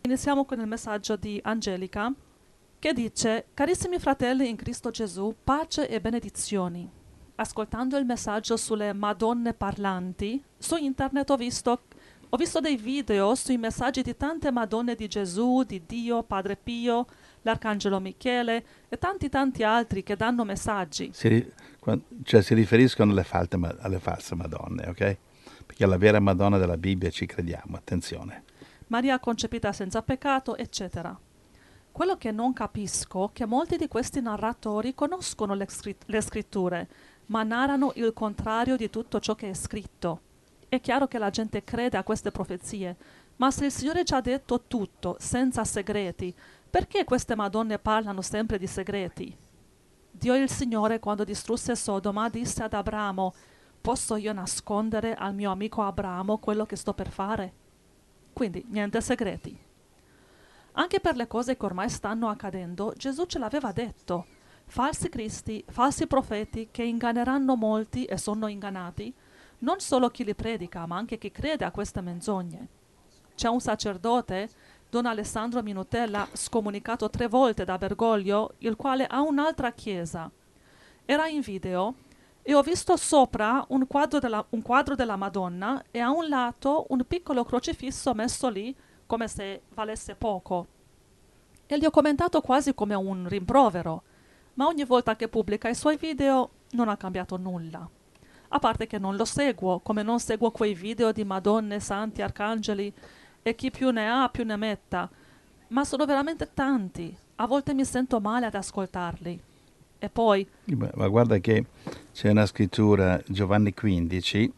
Iniziamo con il messaggio di Angelica che dice: carissimi fratelli in Cristo Gesù, pace e benedizioni. Ascoltando il messaggio sulle Madonne parlanti, su internet ho visto dei video sui messaggi di tante Madonne di Gesù, di Dio, Padre Pio, l'Arcangelo Michele e tanti altri che danno messaggi. Si riferiscono alle false Madonne, ok? Perché alla vera Madonna della Bibbia ci crediamo, attenzione. Maria concepita senza peccato, eccetera. Quello che non capisco è che molti di questi narratori conoscono le scritture, ma narrano il contrario di tutto ciò che è scritto. È chiaro che la gente crede a queste profezie, ma se il Signore ci ha detto tutto, senza segreti, perché queste Madonne parlano sempre di segreti? Dio il Signore, quando distrusse Sodoma, disse ad Abramo: posso io nascondere al mio amico Abramo quello che sto per fare? Quindi niente segreti. Anche per le cose che ormai stanno accadendo, Gesù ce l'aveva detto. Falsi cristi, falsi profeti che inganneranno molti e sono ingannati, non solo chi li predica, ma anche chi crede a queste menzogne. C'è un sacerdote, Don Alessandro Minutella, scomunicato 3 volte da Bergoglio, il quale ha un'altra chiesa. Era in video e ho visto sopra un quadro della Madonna e a un lato un piccolo crocifisso messo lì come se valesse poco. E gli ho commentato quasi come un rimprovero, ma ogni volta che pubblica i suoi video non ha cambiato nulla. A parte che non lo seguo, come non seguo quei video di Madonne, santi, arcangeli e chi più ne ha più ne metta, ma sono veramente tanti. A volte mi sento male ad ascoltarli. E poi... Ma guarda che c'è una scrittura, Giovanni 15,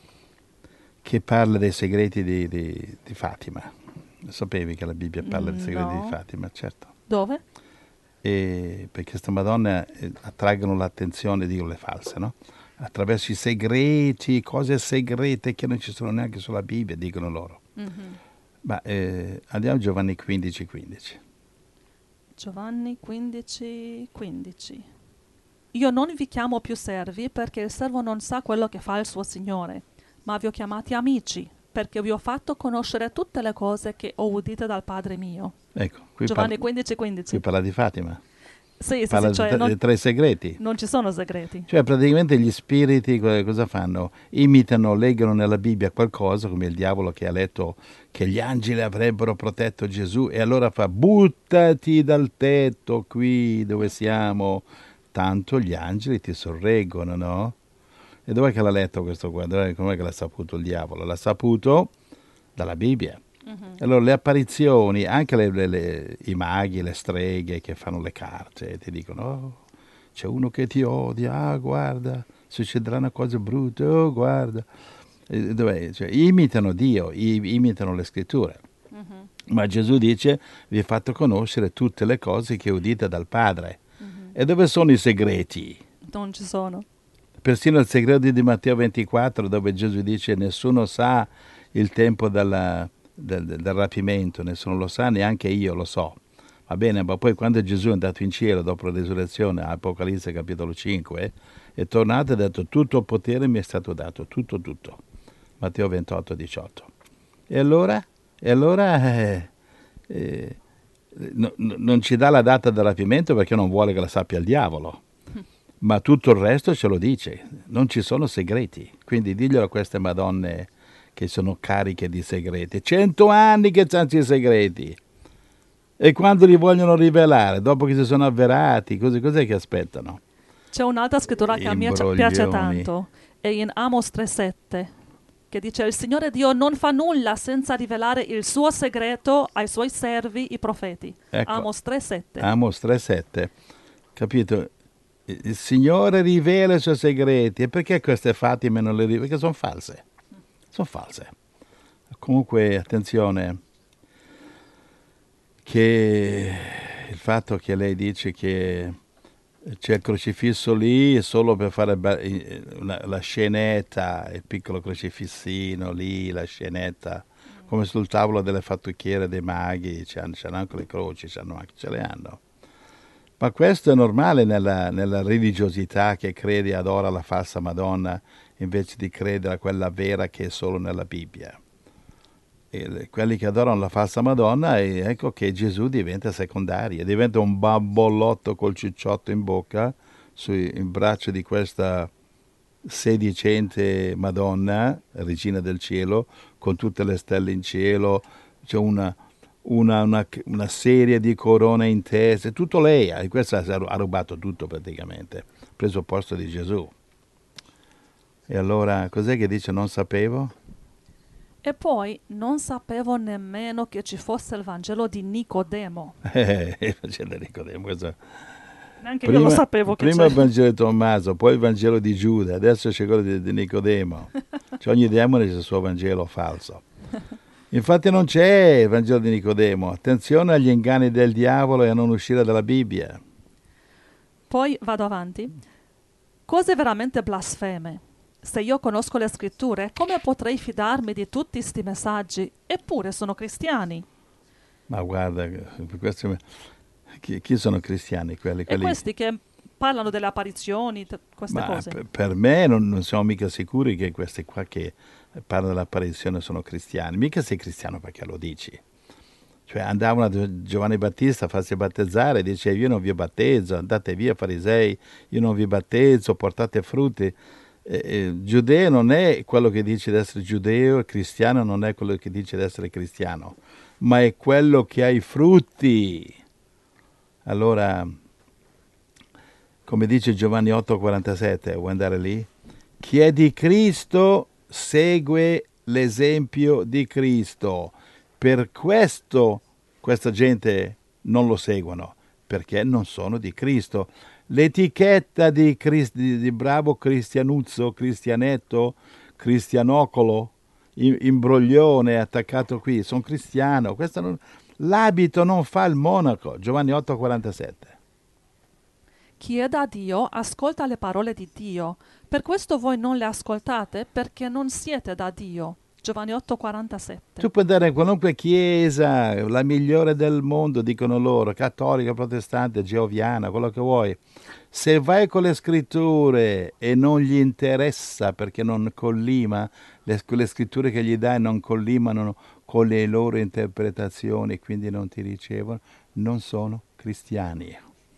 che parla dei segreti di Fatima. Sapevi che la Bibbia parla dei segreti di Fatima? Certo. Dove? Perché queste Madonne attraggono l'attenzione, dico le false, no? Attraverso i segreti, cose segrete che non ci sono neanche sulla Bibbia, dicono loro. Mm-hmm. Ma andiamo a Giovanni 15, 15. Giovanni 15, 15. Io non vi chiamo più servi perché il servo non sa quello che fa il suo Signore, ma vi ho chiamati amici perché vi ho fatto conoscere tutte le cose che ho udite dal Padre mio. Ecco, qui Giovanni 15, 15. Qui parla di Fatima. Sì, parla cioè dei 3 segreti. Non ci sono segreti. Cioè praticamente gli spiriti cosa fanno? Imitano, leggono nella Bibbia qualcosa, come il diavolo che ha letto che gli angeli avrebbero protetto Gesù e allora fa: buttati dal tetto qui dove siamo, tanto gli angeli ti sorreggono, no? E dov'è che l'ha letto questo qua? Com'è che l'ha saputo il diavolo? L'ha saputo dalla Bibbia. Uh-huh. Allora le apparizioni, anche i maghi, le streghe che fanno le carte, ti dicono: oh, c'è uno che ti odia, guarda, succederanno cose brutte, oh, guarda. Cioè, imitano Dio, imitano le scritture. Uh-huh. Ma Gesù dice: vi ho fatto conoscere tutte le cose che udite dal Padre. Uh-huh. E dove sono i segreti? Non ci sono. Persino il segreto di Matteo 24, dove Gesù dice: nessuno sa il tempo del rapimento, nessuno lo sa, neanche io lo so. Va bene, ma poi quando Gesù è andato in cielo dopo la resurrezione, Apocalisse capitolo 5, è tornato e ha detto: tutto il potere mi è stato dato, tutto. Matteo 28, 18. E allora non ci dà la data del rapimento perché non vuole che la sappia il diavolo. Ma tutto il resto ce lo dice, non ci sono segreti. Quindi diglielo a queste Madonne che sono cariche di segreti. 100 anni che c'hanno i segreti. E quando li vogliono rivelare, dopo che si sono avverati, cos'è che aspettano? C'è un'altra scrittura che a me piace tanto, è in Amos 3,7, che dice: il Signore Dio non fa nulla senza rivelare il suo segreto ai suoi servi, i profeti. Ecco, Amos 3,7. Amos 3,7, capito? Il Signore rivela i suoi segreti. E perché queste Fatime non le rivela? Perché sono false. Sono false. Comunque, attenzione, che il fatto che lei dice che c'è il crocifisso lì solo per fare la scenetta, il piccolo crocifissino lì, la scenetta, come sul tavolo delle fattucchiere dei maghi, c'hanno anche le croci, ce le hanno. Ma questo è normale nella religiosità che crede e adora la falsa Madonna invece di credere a quella vera che è solo nella Bibbia. quelli che adorano la falsa Madonna, e ecco che Gesù diventa secondario, diventa un bambolotto col cicciotto in bocca, in braccio di questa sedicente Madonna, regina del cielo, con tutte le stelle in cielo, c'è una serie di corone in testa, tutto lei, e questa ha rubato tutto praticamente, ha preso il posto di Gesù. E allora cos'è che dice non sapevo? E poi non sapevo nemmeno che ci fosse il Vangelo di Nicodemo. Il Vangelo di Nicodemo, questo. Neanche io lo sapevo che Prima c'è. il Vangelo di Tommaso, poi il Vangelo di Giuda, adesso c'è quello di Nicodemo. Cioè ogni demone c'è il suo Vangelo falso. Infatti non c'è il Vangelo di Nicodemo. Attenzione agli inganni del diavolo e a non uscire dalla Bibbia. Poi vado avanti. Cose veramente blasfeme. Se io conosco le scritture, come potrei fidarmi di tutti questi messaggi? Eppure sono cristiani. Ma guarda, chi sono cristiani quelli? E questi che parlano delle apparizioni, queste Ma cose. per me non siamo mica sicuri che questi qua che parlano dell'apparizione sono cristiani. Mica sei cristiano perché lo dici. Cioè andavano da Giovanni Battista a farsi battezzare e diceva io non vi battezzo, andate via farisei, io non vi battezzo, portate frutti. Giudeo non è quello che dice di essere giudeo, e cristiano non è quello che dice di essere cristiano, ma è quello che ha i frutti. Allora, come dice Giovanni 8,47, vuoi andare lì? Chi è di Cristo segue l'esempio di Cristo. Per questo questa gente non lo seguono, perché non sono di Cristo. L'etichetta di bravo cristianuzzo, cristianetto, cristianocolo, imbroglione attaccato qui, sono cristiano. L'abito non fa il monaco. Giovanni 8,47. Chi è da Dio ascolta le parole di Dio. Per questo voi non le ascoltate, perché non siete da Dio. Giovanni 8,47. Tu puoi andare in qualunque chiesa, la migliore del mondo, dicono loro, cattolica, protestante, geoviana, quello che vuoi. Se vai con le scritture e non gli interessa perché non collima, quelle scritture che gli dai non collimano con le loro interpretazioni, quindi non ti ricevono, non sono cristiani.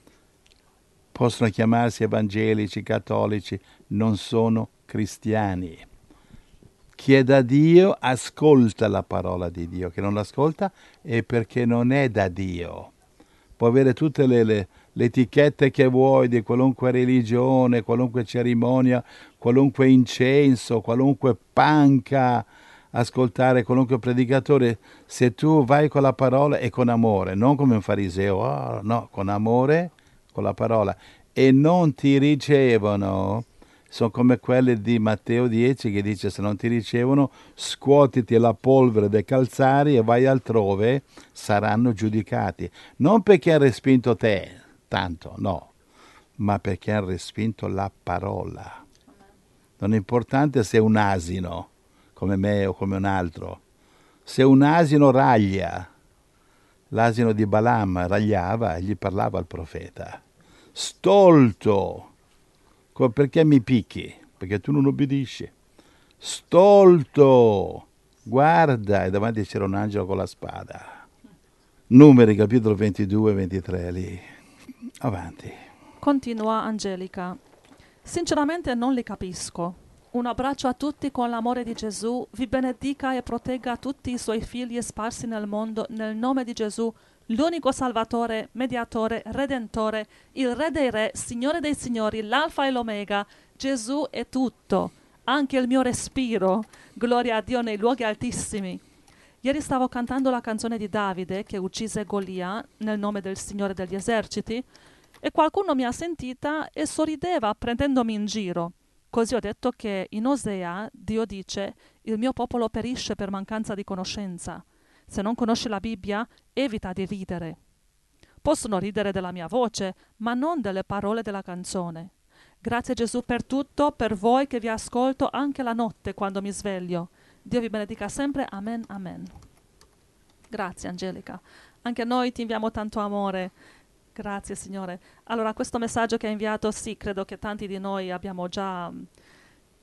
Possono chiamarsi evangelici, cattolici, non sono cristiani. Chi è da Dio ascolta la parola di Dio, chi non l'ascolta è perché non è da Dio. Può avere tutte le etichette che vuoi di qualunque religione, qualunque cerimonia, qualunque incenso, qualunque panca, ascoltare qualunque predicatore, se tu vai con la parola e con amore, non come un fariseo, no, con amore, con la parola, e non ti ricevono, sono come quelle di Matteo 10 che dice se non ti ricevono scuotiti la polvere dei calzari e vai altrove, saranno giudicati. Non perché hanno respinto te, tanto, no, ma perché hanno respinto la parola. Non è importante se è un asino, come me o come un altro. Se un asino raglia, l'asino di Balaam ragliava e gli parlava al profeta. Stolto! Perché mi picchi? Perché tu non obbedisci. Stolto! Guarda, e davanti c'era un angelo con la spada. Numeri, capitolo 22-23, lì. Avanti. Continua Angelica. Sinceramente non li capisco. Un abbraccio a tutti con l'amore di Gesù. Vi benedica e protegga tutti i suoi figli sparsi nel mondo nel nome di Gesù, l'unico Salvatore, Mediatore, Redentore, il Re dei Re, Signore dei Signori, l'Alfa e l'Omega. Gesù è tutto, anche il mio respiro. Gloria a Dio nei luoghi altissimi. Ieri stavo cantando la canzone di Davide che uccise Golia nel nome del Signore degli eserciti e qualcuno mi ha sentita e sorrideva prendendomi in giro. Così ho detto che in Osea Dio dice il mio popolo perisce per mancanza di conoscenza. Se non conosci la Bibbia, evita di ridere. Possono ridere della mia voce, ma non delle parole della canzone. Grazie Gesù per tutto, per voi che vi ascolto anche la notte quando mi sveglio. Dio vi benedica sempre. Amen, amen. Grazie Angelica. Anche noi ti inviamo tanto amore. Grazie Signore. Allora, questo messaggio che hai inviato, sì, credo che tanti di noi abbiamo già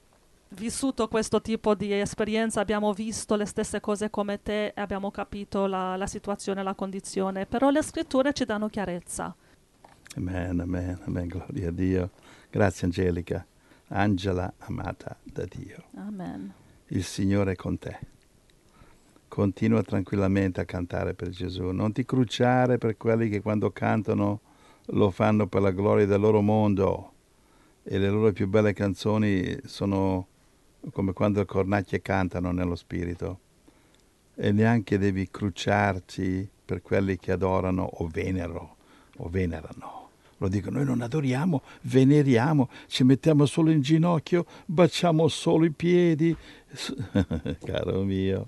vissuto questo tipo di esperienza, abbiamo visto le stesse cose come te e abbiamo capito la situazione, la condizione, però le scritture ci danno chiarezza. Amen, amen, amen, gloria a Dio. Grazie Angelica, Angela amata da Dio. Amen. Il Signore è con te. Continua tranquillamente a cantare per Gesù. Non ti crucciare per quelli che quando cantano lo fanno per la gloria del loro mondo. E le loro più belle canzoni sono come quando le cornacchie cantano nello spirito. E neanche devi crucciarti per quelli che adorano o venerano. Lo dico, noi non adoriamo, veneriamo, ci mettiamo solo in ginocchio, baciamo solo i piedi. Caro mio.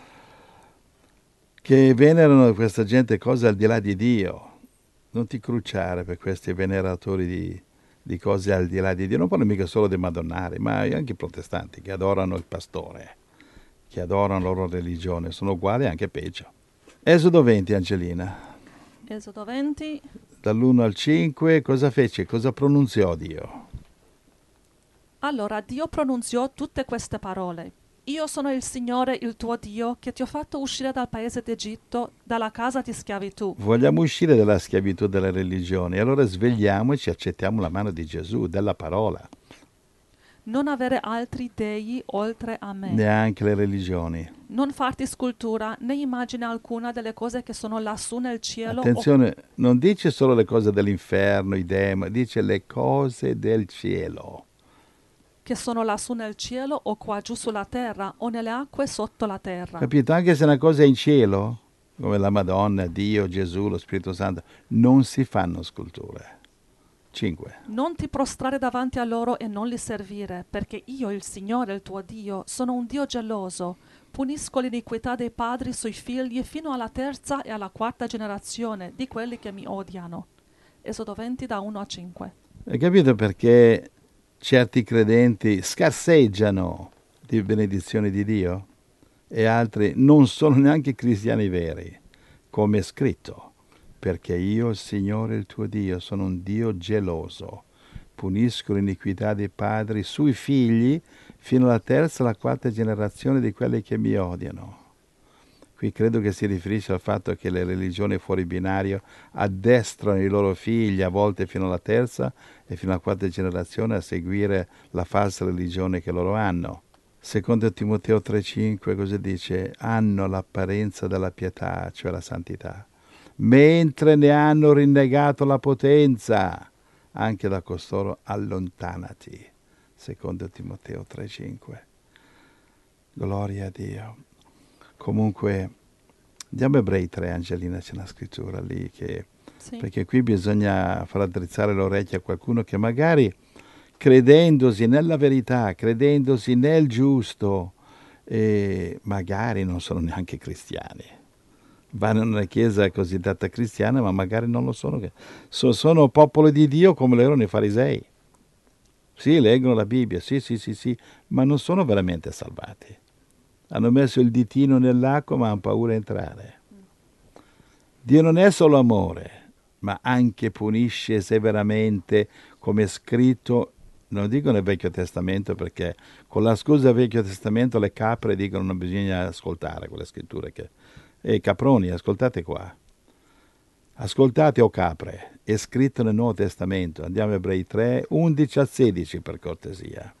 Che venerano questa gente cose al di là di Dio. Non ti crucciare per questi veneratori di cose al di là di Dio. Non parlo mica solo dei madonnari, ma anche i protestanti che adorano il pastore, che adorano la loro religione. Sono uguali, anche peggio. Esodo 20, Angelina. Esodo 20. Dall'1 al 5, cosa fece? Cosa pronunziò Dio? Allora Dio pronunziò tutte queste parole. Io sono il Signore, il tuo Dio, che ti ho fatto uscire dal paese d'Egitto, dalla casa di schiavitù. Vogliamo uscire dalla schiavitù delle religioni, allora svegliamoci e accettiamo la mano di Gesù, della parola. Non avere altri dei oltre a me. Neanche le religioni. Non farti scultura né immagine alcuna delle cose che sono lassù nel cielo. Attenzione, non dice solo le cose dell'inferno, i demoni, dice le cose del cielo. Che sono lassù nel cielo o qua giù sulla terra o nelle acque sotto la terra. Capito? Anche se una cosa è in cielo, come la Madonna, Dio, Gesù, lo Spirito Santo, non si fanno sculture. 5. Non ti prostrare davanti a loro e non li servire, perché io, il Signore, il tuo Dio, sono un Dio geloso. Punisco l'iniquità dei padri sui figli fino alla terza e alla quarta generazione di quelli che mi odiano. Esodo 20 da 1 a 5. Hai capito perché certi credenti scarseggiano di benedizioni di Dio e altri non sono neanche cristiani veri, come è scritto? Perché io, il Signore, il tuo Dio, sono un Dio geloso. Punisco l'iniquità dei padri sui figli fino alla terza e alla quarta generazione di quelli che mi odiano. Qui credo che si riferisce al fatto che le religioni fuori binario addestrano i loro figli a volte fino alla terza e fino alla quarta generazione a seguire la falsa religione che loro hanno. Secondo Timoteo 3,5 cosa dice? Hanno l'apparenza della pietà, cioè la santità, mentre ne hanno rinnegato la potenza. Anche da costoro allontanati. Secondo Timoteo 3,5. Gloria a Dio. Comunque, andiamo a Ebrei 3, Angelina, c'è una scrittura lì che... Sì. Perché qui bisogna far addrizzare le orecchie a qualcuno che magari, credendosi nella verità, credendosi nel giusto, magari non sono neanche cristiani. Vanno nella chiesa cosiddetta cristiana, ma magari non lo sono. Sono popolo di Dio come lo erano i farisei. Sì, leggono la Bibbia, sì, ma non sono veramente salvati. Hanno messo il ditino nell'acqua, ma hanno paura di entrare. Dio non è solo amore, ma anche punisce severamente, come è scritto, non dico nel Vecchio Testamento, perché con la scusa del Vecchio Testamento le capre dicono non bisogna ascoltare quelle scritture che... caproni, ascoltate qua. Ascoltate, o capre, è scritto nel Nuovo Testamento. Andiamo a Ebrei 3, 11 a 16 per cortesia.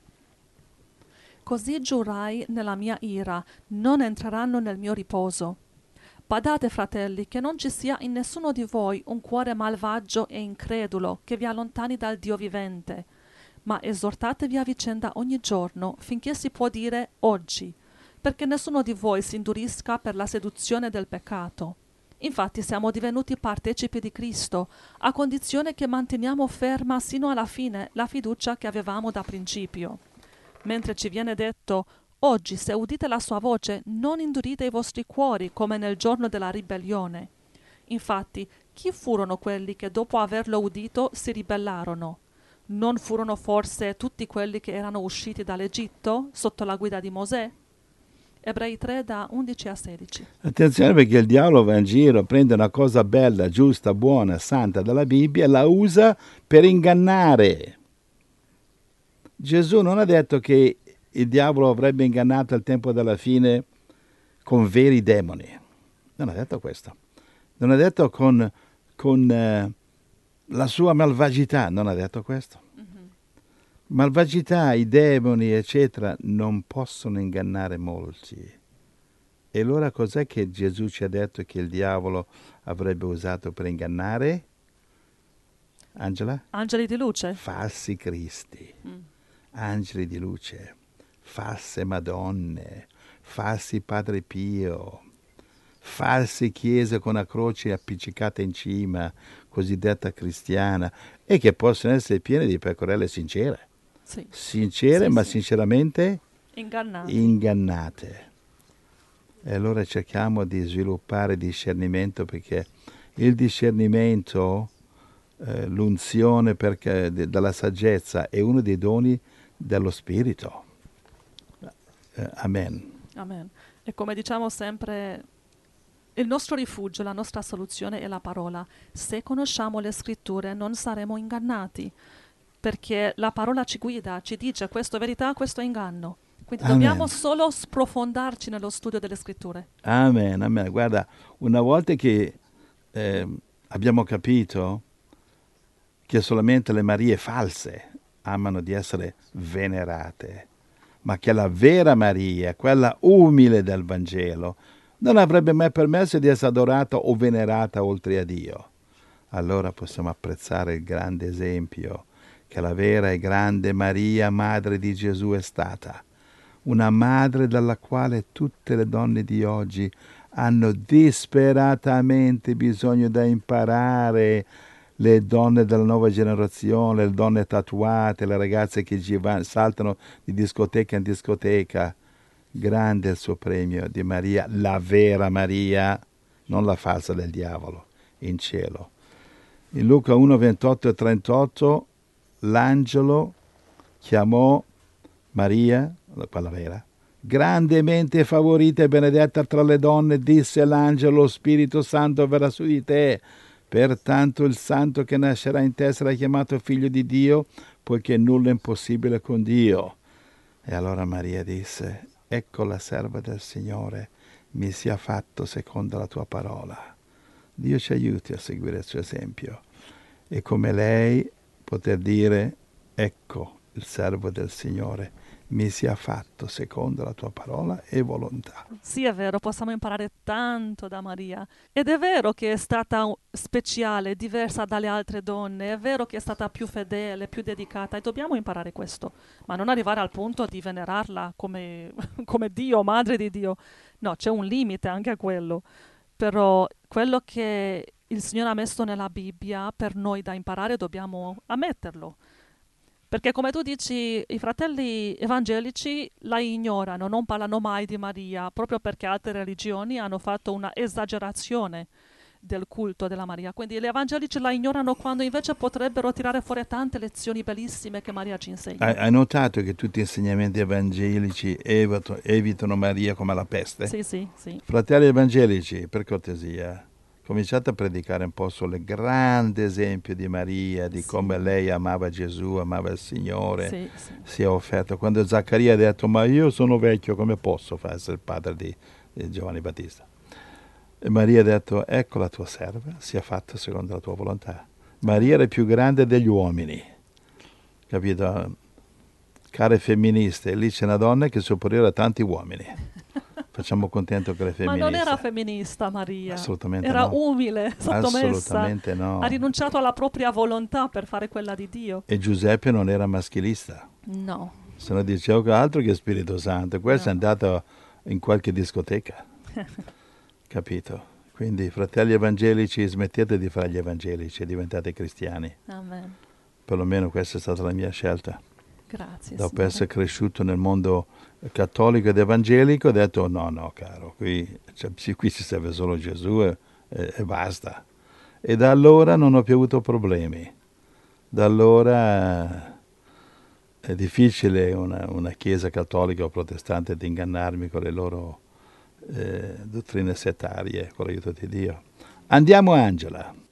Così giurai nella mia ira, non entreranno nel mio riposo. Badate, fratelli, che non ci sia in nessuno di voi un cuore malvagio e incredulo che vi allontani dal Dio vivente, ma esortatevi a vicenda ogni giorno, finché si può dire oggi, perché nessuno di voi si indurisca per la seduzione del peccato. Infatti siamo divenuti partecipi di Cristo, a condizione che manteniamo ferma sino alla fine la fiducia che avevamo da principio. Mentre ci viene detto: oggi, se udite la sua voce, non indurite i vostri cuori come nel giorno della ribellione. Infatti, chi furono quelli che dopo averlo udito si ribellarono? Non furono forse tutti quelli che erano usciti dall'Egitto sotto la guida di Mosè? Ebrei 3 da 11 a 16. Attenzione, perché il diavolo va in giro, prende una cosa bella, giusta, buona, santa dalla Bibbia e la usa per ingannare. Gesù non ha detto che il diavolo avrebbe ingannato al tempo della fine con veri demoni. Non ha detto questo. Non ha detto con la sua malvagità, non ha detto questo. Malvagità, i demoni, eccetera, non possono ingannare molti. E allora cos'è che Gesù ci ha detto che il diavolo avrebbe usato per ingannare? Angela? Angeli di luce. Falsi cristi, angeli di luce, false madonne, falsi Padre Pio, false chiese con la croce appiccicata in cima, cosiddetta cristiana, e che possono essere piene di pecorelle sincere. Sì. Sincere, Sì, ma sì. sinceramente Ingannati. ingannate. E allora cerchiamo di sviluppare discernimento, perché il discernimento, l'unzione dalla saggezza, è uno dei doni dello Spirito. Amen. Amen. E come diciamo sempre, il nostro rifugio, la nostra soluzione è la parola. Se conosciamo le scritture non saremo ingannati, perché la parola ci guida, ci dice questo è verità, questo è inganno. Quindi dobbiamo Amen. solo sprofondarci nello studio delle scritture. Amen, amen. Guarda, una volta che abbiamo capito che solamente le Marie false amano di essere venerate, ma che la vera Maria, quella umile del Vangelo, non avrebbe mai permesso di essere adorata o venerata oltre a Dio, allora possiamo apprezzare il grande esempio che la vera e grande Maria, madre di Gesù, è stata. Una madre dalla quale tutte le donne di oggi hanno disperatamente bisogno da imparare. Le donne della nuova generazione, le donne tatuate, le ragazze che saltano di discoteca in discoteca. Grande il suo premio di Maria, la vera Maria, non la falsa del diavolo, in cielo. In Luca 1, 28 e 38 l'angelo chiamò Maria, quella vera, grandemente favorita e benedetta tra le donne, disse l'angelo, lo Spirito Santo verrà su di te. Pertanto il santo che nascerà in te sarà chiamato figlio di Dio, poiché nulla è impossibile con Dio. E allora Maria disse, ecco la serva del Signore, mi sia fatto secondo la tua parola. Dio ci aiuti a seguire il suo esempio e come lei poter dire, ecco il servo del Signore, mi sia fatto secondo la tua parola e volontà. Sì, è vero, possiamo imparare tanto da Maria. Ed è vero che è stata speciale, diversa dalle altre donne, è vero che è stata più fedele, più dedicata e dobbiamo imparare questo, ma non arrivare al punto di venerarla come, come Dio, madre di Dio. No, c'è un limite anche a quello. Però quello che il Signore ha messo nella Bibbia per noi da imparare dobbiamo ammetterlo. Perché come tu dici, i fratelli evangelici la ignorano, non parlano mai di Maria, proprio perché altre religioni hanno fatto una esagerazione del culto della Maria. Quindi gli evangelici la ignorano quando invece potrebbero tirare fuori tante lezioni bellissime che Maria ci insegna. Hai notato che tutti gli insegnamenti evangelici evitano Maria come la peste? Sì, sì, sì. Fratelli evangelici, per cortesia, cominciate a predicare un po' sul grande esempio di Maria, di Sì. come lei amava Gesù, amava il Signore, Sì, sì. si è offerto. Quando Zaccaria ha detto, ma io sono vecchio, come posso essere il padre di Giovanni Battista? E Maria ha detto, ecco la tua serva, sia fatta secondo la tua volontà. Maria era più grande degli uomini, capito? Care femministe, lì c'è una donna che è superiore a tanti uomini. Facciamo contento che le Ma femministe. non era femminista Maria, Assolutamente era no. umile, sottomessa. Assolutamente no. Ha rinunciato alla propria volontà per fare quella di Dio. E Giuseppe non era maschilista. No. Se no dicevo che altro che Spirito Santo. Questo No. è andato in qualche discoteca. Capito? Quindi, fratelli evangelici, smettete di fare gli evangelici e diventate cristiani. Amen. Perlomeno questa è stata la mia scelta. Grazie, Dopo Signore. essere cresciuto nel mondo cattolico ed evangelico, ho detto no caro, qui ci serve solo Gesù e basta. E da allora non ho più avuto problemi. Da allora è difficile una chiesa cattolica o protestante di ingannarmi con le loro dottrine settarie, con l'aiuto di Dio. Andiamo Angela.